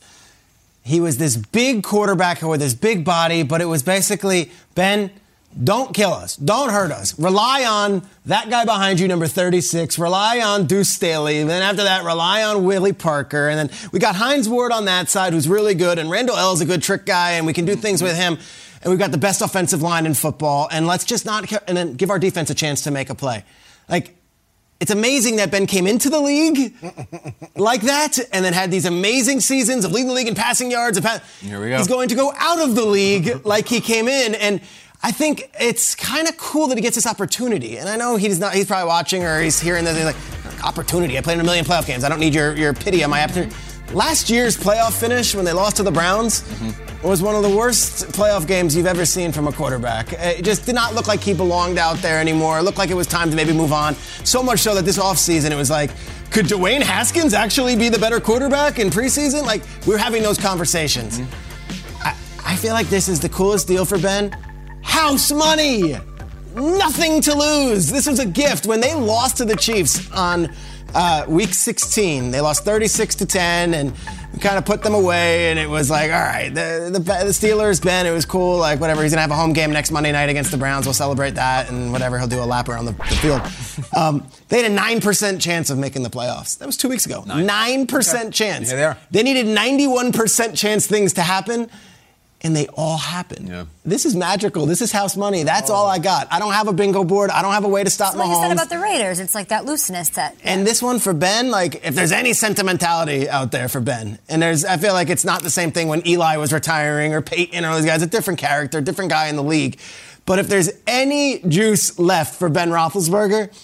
he was this big quarterback with this big body, but it was basically, Ben, don't kill us. Don't hurt us. Rely on that guy behind you, number thirty-six. Rely on Deuce Staley. And then after that, rely on Willie Parker. And then we got Hines Ward on that side, who's really good. And Randall L. is a good trick guy, and we can do things with him. And we've got the best offensive line in football. And let's just not – and then give our defense a chance to make a play. Like – it's amazing that Ben came into the league like that and then had these amazing seasons of leading the league in passing yards. And pass- Here we go. He's going to go out of the league like he came in. And I think it's kind of cool that he gets this opportunity. And I know he's not, he's probably watching or he's hearing this. He's like, opportunity. I played in a million playoff games. I don't need your, your pity on my opportunity. Last year's playoff finish when they lost to the Browns mm-hmm. was one of the worst playoff games you've ever seen from a quarterback. It just did not look like he belonged out there anymore. It looked like it was time to maybe move on. So much so that this offseason it was like, could Dwayne Haskins actually be the better quarterback in preseason? Like, we were having those conversations. Mm-hmm. I, I feel like this is the coolest deal for Ben. House money! Nothing to lose. This was a gift. When they lost to the Chiefs on Uh, week sixteen, they lost thirty-six to ten, and we kind of put them away. And it was like, all right, the, the the Steelers, Ben, it was cool. Like whatever, he's gonna have a home game next Monday night against the Browns. We'll celebrate that, and whatever, he'll do a lap around the, the field. Um, they had a nine percent chance of making the playoffs. That was two weeks ago. Nine percent okay. chance. Yeah, they are. They needed ninety-one percent chance things to happen. And they all happen. Yeah. This is magical. This is house money. That's oh. all I got. I don't have a bingo board. I don't have a way to stop Mahomes. That's what you said about the Raiders. It's like that looseness that. Yeah. And this one for Ben, like if there's any sentimentality out there for Ben, and there's, I feel like it's not the same thing when Eli was retiring or Peyton or all these guys. A different character, different guy in the league. But if there's any juice left for Ben Roethlisberger,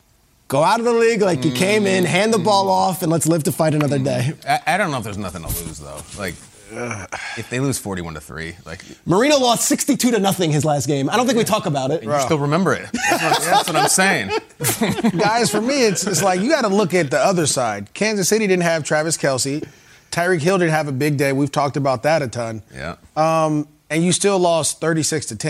go out of the league like mm. you came in, hand the ball off, and let's live to fight another day. I, I don't know if there's nothing to lose though. Like. If they lose forty-one to three, like Marino lost sixty-two to nothing his last game. I don't think we talk about it. And you still remember it. That's what, that's what I'm saying. Guys, for me, it's it's like you got to look at the other side. Kansas City didn't have Travis Kelce. Tyreek Hill didn't have a big day. We've talked about that a ton. Yeah. Um, and you still lost thirty-six to ten.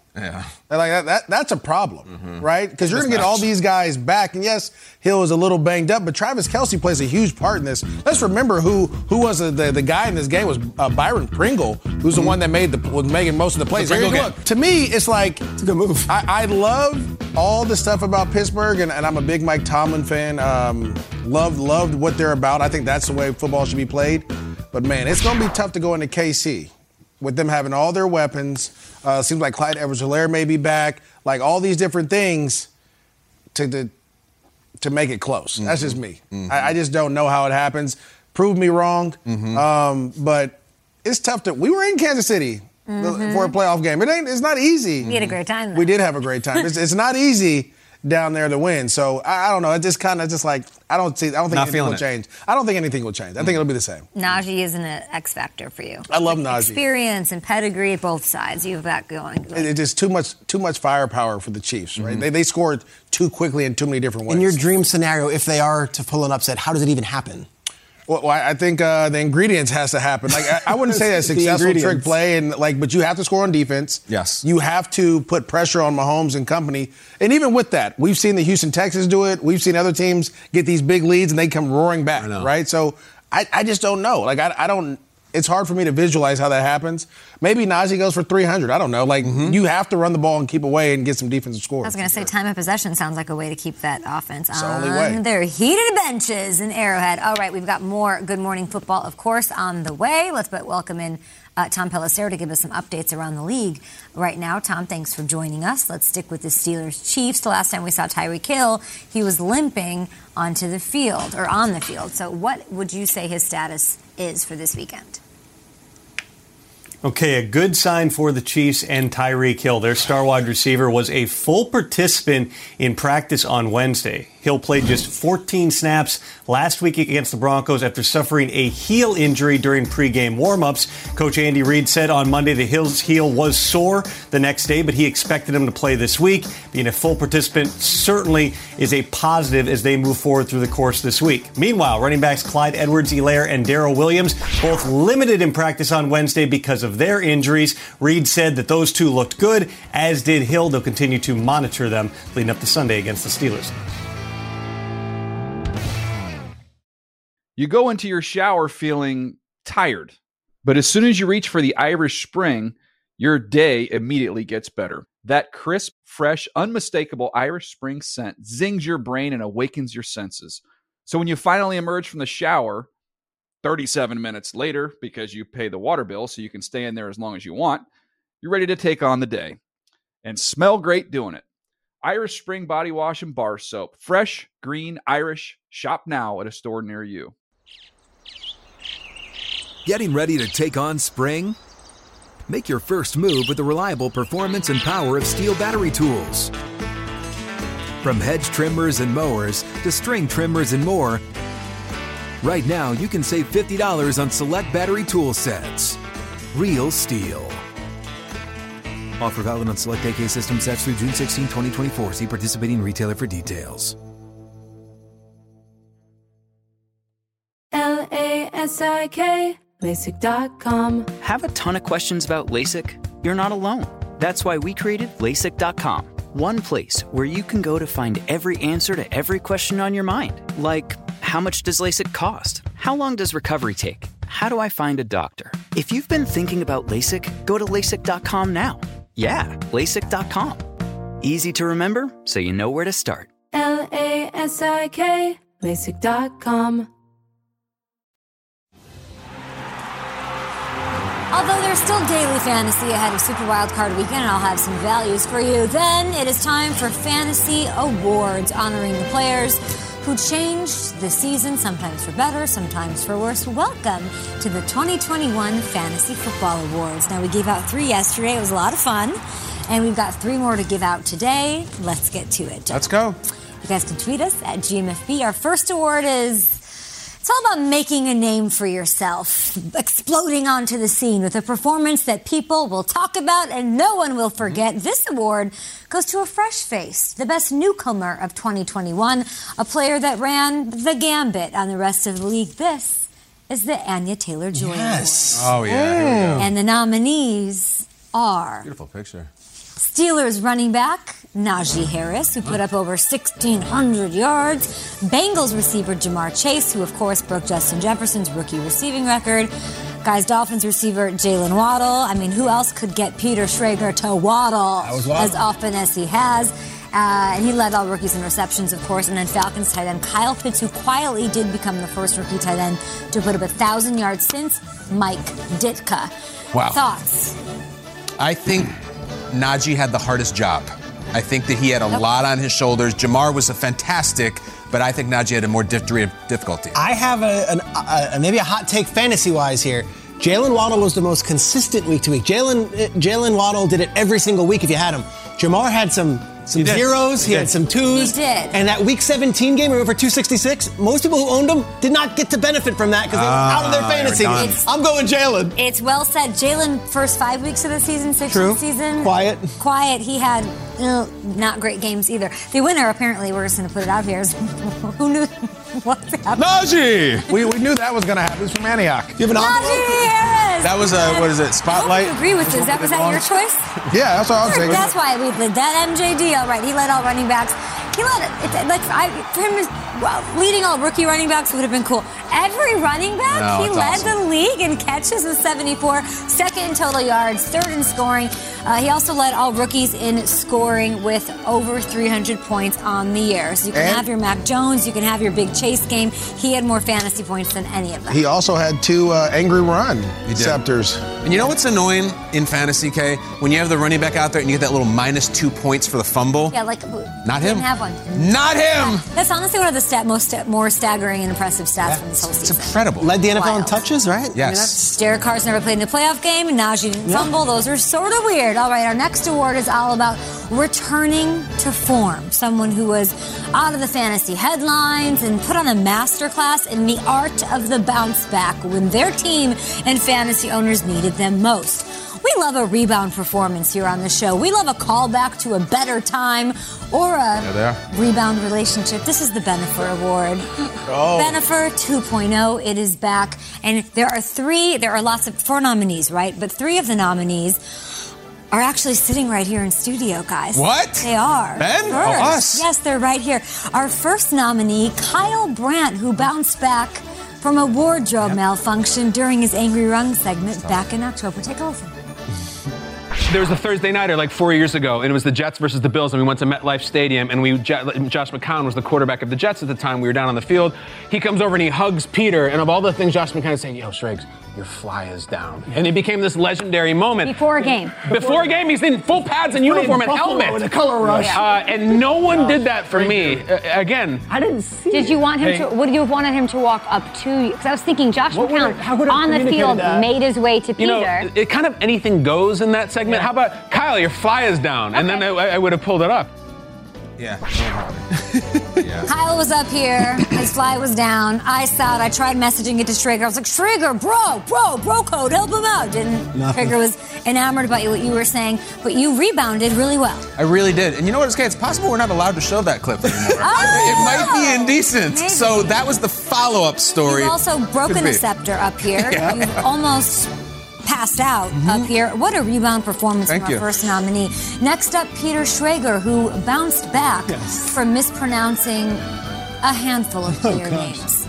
Yeah. Like that, that that's a problem, Mm-hmm. right? Because you're going to get all these guys back. And yes, Hill is a little banged up, but Travis Kelce plays a huge part in this. Let's remember who who was the, the, the guy in this game was uh, Byron Pringle, who's the one that made the was making most of the plays. The Here, Pringle look, to me, it's like It's a good move. I, I love all the stuff about Pittsburgh, and, and I'm a big Mike Tomlin fan. Um, loved loved what they're about. I think that's the way football should be played. But man, it's going to be tough to go into K C with them having all their weapons. Uh, seems like Clyde Edwards-Helaire may be back. Like all these different things to to, to make it close. Mm-hmm. That's just me. Mm-hmm. I, I just don't know how it happens. Prove me wrong. Mm-hmm. Um, but it's tough to. We were in Kansas City mm-hmm. for a playoff game. It ain't. It's not easy. We had a great time, though. We did have a great time. it's, it's not easy down there to win. So I, I don't know. It just kind of just like I don't see. I don't think Not anything will feeling it. change. I don't think anything will change. I think it'll be the same. Najee isn't an X factor for you. I love Like Najee. Experience and pedigree at both sides. You've got going. It, it's just too much too much firepower for the Chiefs, right? Mm-hmm. They, they scored too quickly in too many different ways. In your dream scenario, if they are to pull an upset, how does it even happen? Well, I think uh, the ingredients has to happen. Like I, I wouldn't say a The successful trick ingredients. play, and like, but you have to score on defense. Yes. You have to put pressure on Mahomes and company. And even with that, we've seen the Houston Texans do it. We've seen other teams get these big leads and they come roaring back, right? So I, I just don't know. Like I, I don't. It's hard for me to visualize how that happens. Maybe Najee goes for three hundred. I don't know. Like Mm-hmm. you have to run the ball and keep away and get some defensive I scores. was going to say time of possession sounds like a way to keep that offense It's the on only way. their heated benches in Arrowhead. All right, we've got more Good Morning Football, of course, on the way. Let's but welcome in uh, Tom Pelissero to give us some updates around the league right now. Tom, thanks for joining us. Let's stick with the Steelers-Chiefs. The last time we saw Tyreek Hill, he was limping onto the field, or on the field. So what would you say his status is for this weekend? Okay, a good sign for the Chiefs and Tyreek Hill. Their star wide receiver was a full participant in practice on Wednesday. Hill played just fourteen snaps last week against the Broncos after suffering a heel injury during pregame warmups. Coach Andy Reid said on Monday that Hill's heel was sore the next day, but he expected him to play this week. Being a full participant certainly is a positive as they move forward through the course this week. Meanwhile, running backs Clyde Edwards-Helaire and Darrell Williams both limited in practice on Wednesday because of their injuries. Reid said that those two looked good, as did Hill. They'll continue to monitor them leading up to Sunday against the Steelers. You go into your shower feeling tired, but as soon as you reach for the Irish Spring, your day immediately gets better. That crisp, fresh, unmistakable Irish Spring scent zings your brain and awakens your senses. So when you finally emerge from the shower, thirty-seven minutes later, because you pay the water bill so you can stay in there as long as you want, you're ready to take on the day and smell great doing it. Irish Spring Body Wash and Bar Soap. Fresh, green, Irish. Shop now at a store near you. Getting ready to take on spring? Make your first move with the reliable performance and power of Steel battery tools. From hedge trimmers and mowers to string trimmers and more, right now you can save fifty dollars on select battery tool sets. Real Steel. Offer valid on select A K system sets through June sixteenth, twenty twenty-four. See participating retailer for details. L A S I K, LASIK dot com. Have a ton of questions about LASIK? You're not alone. That's why we created LASIK dot com. One place where you can go to find every answer to every question on your mind. Like, how much does LASIK cost? How long does recovery take? How do I find a doctor? If you've been thinking about LASIK, go to LASIK dot com now. Yeah, LASIK dot com. Easy to remember, so you know where to start. L A S I K, LASIK dot com. Although there's still daily fantasy ahead of Super Wildcard Weekend, and I'll have some values for you, then it is time for Fantasy Awards, honoring the players who changed the season, sometimes for better, sometimes for worse. Welcome to the twenty twenty-one Fantasy Football Awards. Now, we gave out three yesterday. It was a lot of fun. And we've got three more to give out today. Let's get to it. Let's go. You guys can tweet us at G M F B. Our first award is... it's all about making a name for yourself, exploding onto the scene with a performance that people will talk about and no one will forget. This award goes to a fresh face, the best newcomer of twenty twenty-one, a player that ran the gambit on the rest of the league. This is the Anya Taylor-Joy Yes. Award. Oh, yeah. Here we go. And the nominees are... Beautiful picture. Steelers running back Najee Harris, who put up over sixteen hundred yards. Bengals receiver Jamar Chase, who, of course, broke Justin Jefferson's rookie receiving record. Guys, Dolphins receiver Jalen Waddle. I mean, who else could get Peter Schrager to waddle as often as he has? Uh, and he led all rookies in receptions, of course. And then Falcons tight end Kyle Pitts, who quietly did become the first rookie tight end to put up one thousand yards since Mike Ditka. Wow. Thoughts? I think Najee had the hardest job. I think that he had a yep. lot on his shoulders. Jamar was a fantastic, but I think Najee had a more degree of difficulty. I have a, an, a, a maybe a hot take fantasy-wise here. Jalen Waddle was the most consistent week to week. Jalen Jalen Waddle did it every single week if you had him. Jamar had some some zeros, he, he had some twos. He did. And that week seventeen game, over two sixty-six, most people who owned him did not get to benefit from that because they were uh, out of their fantasy. I'm going Jalen. It's well said. Jalen, first five weeks of the season, sixth True. season. Quiet. Quiet. He had uh, not great games either. The winner, apparently, we're just going to put it out here, is who knew what's happening? Najee! We, we knew that was going to happen. It's from Antioch. You have an Najee Harris! That was a, what is it, Spotlight? I agree with this. That was that your choice? Yeah, that's what I was saying. That's why we did that M J D. All right, he led all running backs. He led it. Like I, for him, well, leading all rookie running backs would have been cool. Every running back, no, he led awesome. the league in catches with seventy-four, second in total yards, third in scoring. Uh, he also led all rookies in scoring with over three hundred points on the year. So you can and have your Mac Jones, you can have your big chase game. He had more fantasy points than any of them. He also had two uh, angry run receptors. And you know what's annoying in fantasy, Kay? When you have the running back out there and you get that little minus two points for the fumble. Yeah, like not him. Didn't have one. Not him. Yeah. That's honestly one of the stat, most more staggering and impressive stats yeah. from this whole season. It's incredible. Led the N F L Wild. in touches, right? Yes. Derek Carr's never played in a playoff game. Najee didn't yeah. fumble. Those are sort of weird. All right, our next award is all about returning to form. Someone who was out of the fantasy headlines and put on a masterclass in the art of the bounce back when their team and fantasy owners needed them most. We love a rebound performance here on the show. We love a callback to a better time or a rebound relationship. This is the Bennifer Award. Oh. Bennifer two point oh, it is back. And there are three, there are lots of, four nominees, right? But three of the nominees are actually sitting right here in studio, guys. What? They are. Ben? First, Oh, us? Yes, they're right here. Our first nominee, Kyle Brandt, who bounced back from a wardrobe yep. malfunction during his Angry Rung segment back in October. Take a listen. There was a Thursday nighter like four years ago, and it was the Jets versus the Bills, and we went to MetLife Stadium, and we Josh McCown was the quarterback of the Jets at the time. We were down on the field. He comes over and he hugs Peter, and of all the things Josh McCown is saying, yo, Schrags, your fly is down. And it became this legendary moment. Before a game. Before a game, he's in full pads and uniform and helmet. With a color rush. Uh, and no one did that for me. Uh, again. I didn't see Did you want him hey. to, would you have wanted him to walk up to you? Because I was thinking Josh McCown on the field that? made his way to Peter. You know, it kind of anything goes in that segment. Yeah. How about, Kyle, your fly is down. Okay. And then I, I would have pulled it up. Yeah. yeah. Kyle was up here. His fly was down. I saw it. I tried messaging it to Schrager. I was like, Schrager, bro, bro, bro code, help him out. Didn't. Nothing. Schrager was enamored about what you were saying, but you rebounded really well. I really did. And you know what, it's, it's possible we're not allowed to show that clip anymore. Oh, it might be indecent. Maybe. So that was the follow-up story. You've also broken a scepter up here. Yeah. You've almost passed out mm-hmm. up here. What a rebound performance Thank from our you. first nominee. Next up, Peter Schrager, who bounced back yes. from mispronouncing a handful of player oh, names.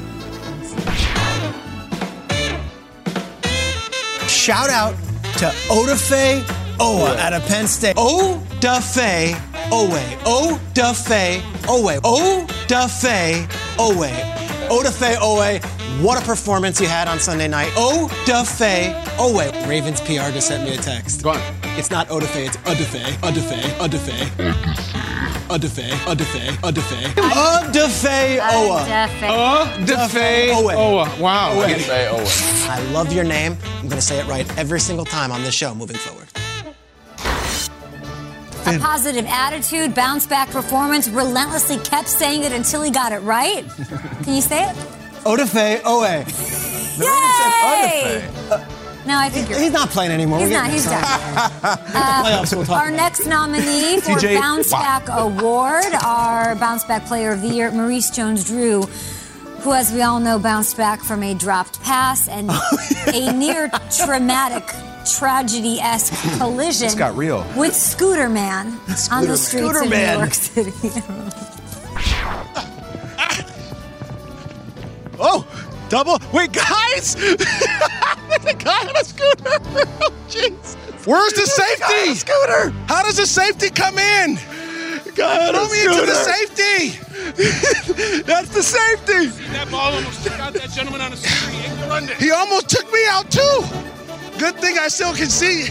Shout out to Odafe Owa out of Penn State. Odafe Owe. Odafe Owe. Odafe Owe. Odafe Owe. What a performance you had on Sunday night. Odafe Owe. Ravens P R just sent me a text. Go on. It's not Odafe, it's Odafe. Odafe. Odafe. Odafe. Odafe. Odafe. Odafe Owa. Odafe Owa. Wow. Odafe Owa. I love your name. I'm going to say it right every single time on this show moving forward. A positive attitude, bounce back performance, relentlessly kept saying it until he got it right. Can you say it? Odafe Owe. Yay! Uh, no, I think you're He's not playing anymore. He's We're not. He's done. uh, Playoffs, we'll talk our about. next nominee for T J Bounce Back Award, our Bounce Back Player of the Year, Maurice Jones-Drew, who, as we all know, bounced back from a dropped pass and a near traumatic tragedy-esque collision This got real. with Scooter Man Scooter on the Man. streets Scooter of Man. New York City. Oh, double. Wait, guys! The guy on a scooter. Oh, jeez. Where's the safety? Scooter. How does the safety come in? God, Throw me into the safety. That's the safety. That ball almost took out that gentleman on a scooter. He ain't run it. He almost took me out too. Good thing I still can see.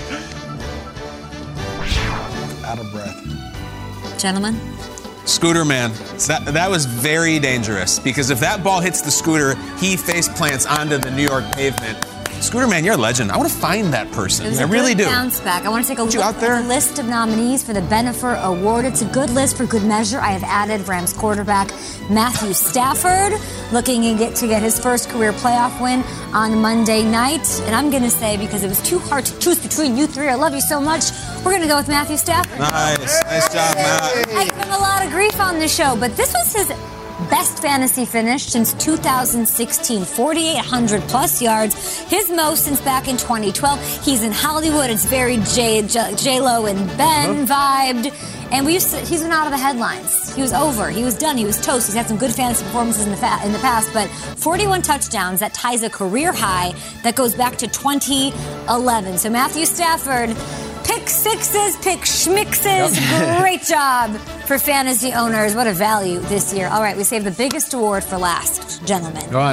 Out of breath. Gentlemen. Scooter Man. That, that was very dangerous because if that ball hits the scooter, he face plants onto the New York pavement. Scooter Man, you're a legend. I want to find that person. It was I a really good do. bounce back. I want to take a look You out at there? the list of nominees for the Bennifer Award. It's a good list for good measure. I have added Rams quarterback Matthew Stafford, looking to get, to get his first career playoff win on Monday night. And I'm going to say, because it was too hard to choose between you three, I love you so much, we're going to go with Matthew Stafford. Nice. Nice job, Matt. I give him a lot of grief on this show, but this was his best fantasy finish since two thousand sixteen, forty-eight hundred plus yards, his most since back in twenty twelve. He's in Hollywood. It's very J, J, J-Lo and Ben vibed. And we used to, he's been out of the headlines. He was over. He was done. He was toast. He's had some good fantasy performances in the fa- in the past, but forty-one touchdowns, that ties a career high that goes back to twenty eleven. So Matthew Stafford, pick sixes, pick schmixes. Yep. Great job for fantasy owners. What a value this year. All right, we saved the biggest award for last, gentlemen. Go on.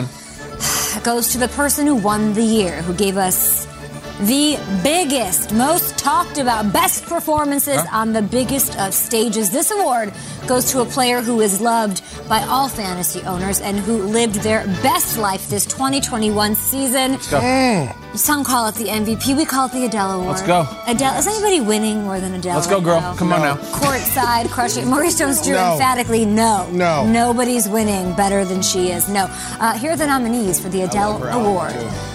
It goes to the person who won the year, who gave us the biggest, most talked about, best performances huh? on the biggest of stages. This award goes to a player who is loved by all fantasy owners and who lived their best life this twenty twenty-one season. Let's go. Mm. Some call it the M V P. We call it the Adele Award. Let's go. Adele. Is anybody winning more than Adele? Let's go, right girl. now? Come on now. Courtside, crushing. Maurice Jones-Drew No. emphatically no. No. Nobody's winning better than she is. No. Uh, here are the nominees for the Adele Award.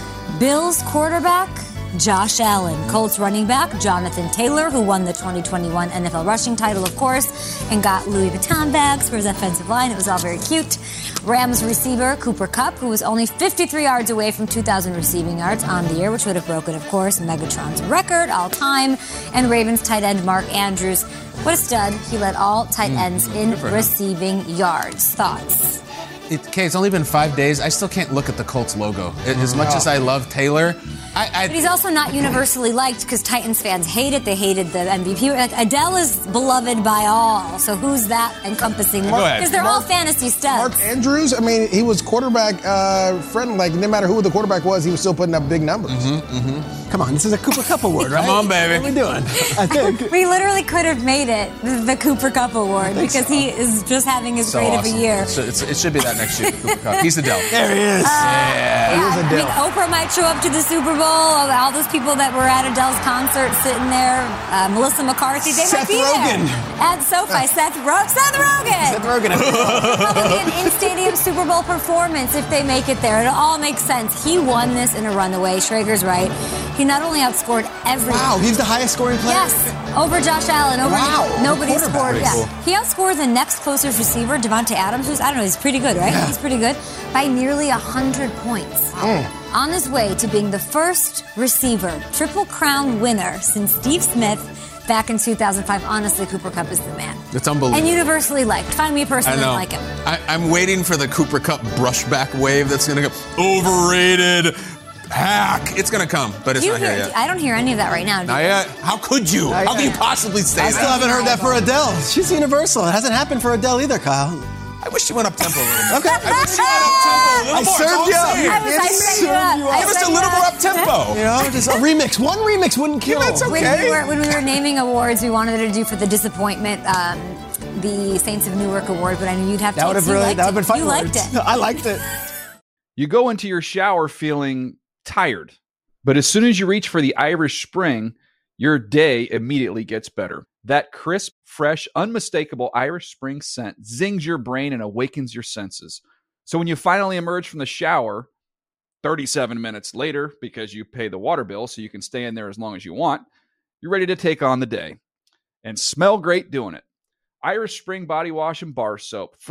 Bills quarterback Josh Allen, Colts running back Jonathan Taylor, who won the twenty twenty-one N F L rushing title, of course, and got Louis Vuitton bags for his offensive line. It was all very cute. Rams receiver Cooper Kupp, who was only fifty-three yards away from two thousand receiving yards on the year, which would have broken, of course, Megatron's record all time. And Ravens tight end Mark Andrews. What a stud. He led all tight ends mm, in receiving yards. Thoughts? It, okay, it's only been five days. I still can't look at the Colts logo. It, as much as I love Taylor, I, I, but he's also not universally liked because Titans fans hate it. They hated the M V P. Like, Adele is beloved by all. So who's that encompassing? Because they're all fantasy studs. Mark Andrews, I mean, he was quarterback uh, friendly. Like, no matter who the quarterback was, he was still putting up big numbers. Mm-hmm, mm-hmm. Come on, this is a Cooper Kupp award, right? Come on, baby. What are we doing? I think. We literally could have made it the Cooper Kupp award because so. he is just having his So great awesome. of a year. So it's, it should be that next year, Cooper Kupp. He's Adele. There he is. Uh, yeah. yeah, I mean, Oprah might show up to the Super Bowl. All those people that were at Adele's concert sitting there, uh, Melissa McCarthy, they Seth might be Rogen. there. At SoFi, Seth, Ro- Seth Rogen. Seth Rogen. Probably an in-stadium Super Bowl performance if they make it there. It all makes sense. He won this in a runaway. Schrager's right. He not only outscored everyone. Wow, he's the highest scoring player? Yes, over Josh Allen. Over Wow. nobody scored. Yeah. Cool. He outscored the next closest receiver, Devontae Adams, who's, I don't know, he's pretty good, right? Yeah. He's pretty good, by nearly one hundred points. Mm. On his way to being the first receiver, Triple Crown winner since Steve Smith back in two thousand five. Honestly, Cooper Kupp is the man. It's unbelievable. And universally liked. Find me a person I that know. like him. I, I'm waiting for the Cooper Kupp brushback wave that's going to go overrated. Hack. It's going to come, but it's You not hear, here yet. I don't hear any of that right now. do Not you? yet. How could you? Not How can you yet. possibly say I that? still haven't heard that for Adele. She's universal. It hasn't happened for Adele either, Kyle. I wish you went up tempo a little bit. Okay. I wish you went up tempo a little I more. served That's all you I'm up. saying. I was, I set you up. I Give us set a you little up. more up tempo. You know, just a remix. One remix wouldn't kill. that's okay. When we, were, when we were naming awards, we wanted to do for the disappointment um, the Saints of Newark Award, but I knew you'd have to. That would have you really, liked that would have it. been fun. You liked words. it. I liked it. You go into your shower feeling tired, but as soon as you reach for the Irish Spring, your day immediately gets better. That crisp, fresh, unmistakable Irish Spring scent zings your brain and awakens your senses. So when you finally emerge from the shower, thirty-seven minutes later, because you pay the water bill so you can stay in there as long as you want, you're ready to take on the day and smell great doing it. Irish Spring Body Wash and Bar Soap. Fresh,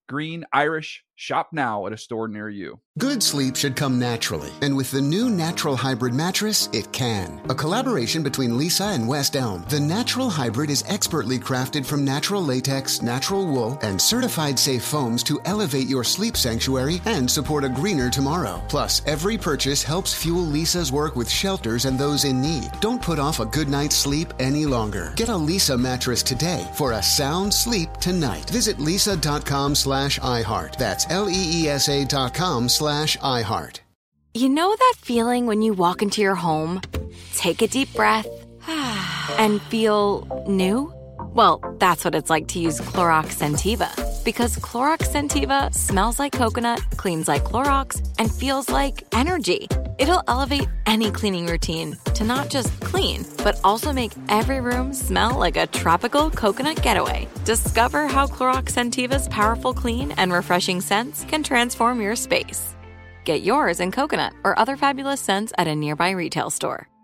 green, Irish. Shop now at a store near you. Good sleep should come naturally, and with the new Natural Hybrid mattress, it can. A collaboration between Lisa and West Elm, the Natural Hybrid is expertly crafted from natural latex, natural wool, and certified safe foams to elevate your sleep sanctuary and support a greener tomorrow. Plus, every purchase helps fuel Lisa's work with shelters and those in need. Don't put off a good night's sleep any longer. Get a Lisa mattress today for a sound sleep tonight. Visit lisa.com slash iHeart. That's L-E-E-S-A dot com slash iHeart. You know that feeling when you walk into your home, take a deep breath, and feel new? Well, that's what it's like to use Clorox Scentiva. Because Clorox Scentiva smells like coconut, cleans like Clorox, and feels like energy. It'll elevate any cleaning routine to not just clean, but also make every room smell like a tropical coconut getaway. Discover how Clorox Scentiva's powerful clean and refreshing scents can transform your space. Get yours in coconut or other fabulous scents at a nearby retail store.